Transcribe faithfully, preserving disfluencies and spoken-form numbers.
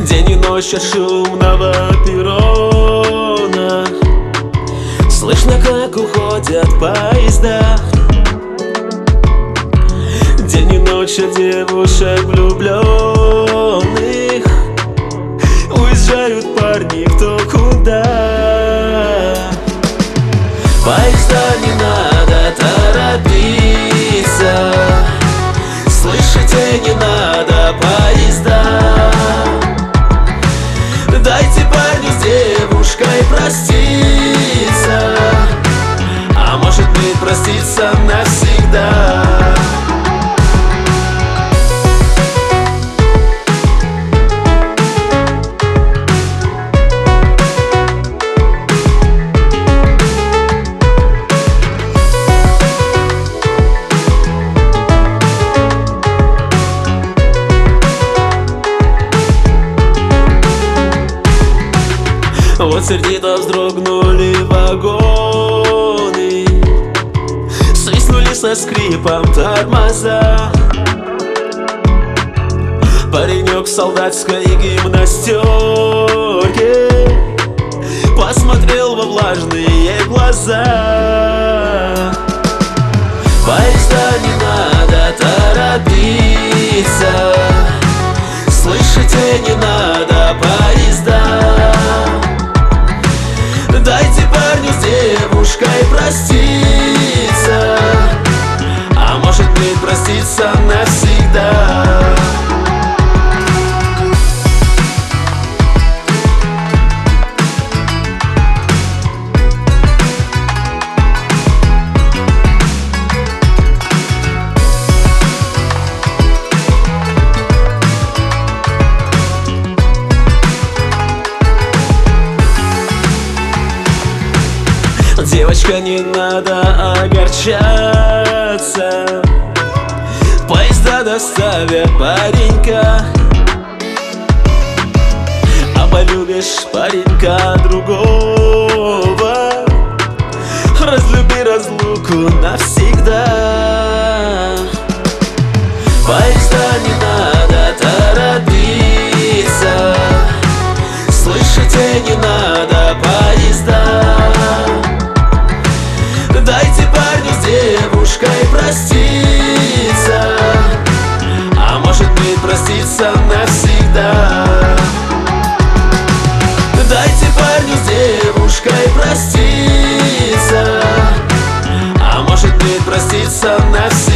День и ночь от шумного перрона слышно, как уходят поезда. День и ночь от девушек влюбленных уезжают парни кто куда. Поезда не надо торопиться, слышите, не надо поезда. Дайте парню с девушкой проститься, а может быть проститься навсегда. Вот сердито вздрогнули вагоны, свистнули со скрипом тормоза. Паренек в солдатской гимнастерке посмотрел во влажные глаза. Поезда не надо торопиться, слышите, не надо поезда. Дайте парню с девушкой проститься, а может быть проститься навсегда. Девочка, не надо огорчаться, поезда доставят паренька. А полюбишь паренька другого, разлюби разлуку навсегда. Поезда не надо торопиться, слышите, не надо поезда. Дайте парню с девушкой проститься, а может быть проститься навсегда. Дайте парню с девушкой проститься, а может быть проститься навсегда.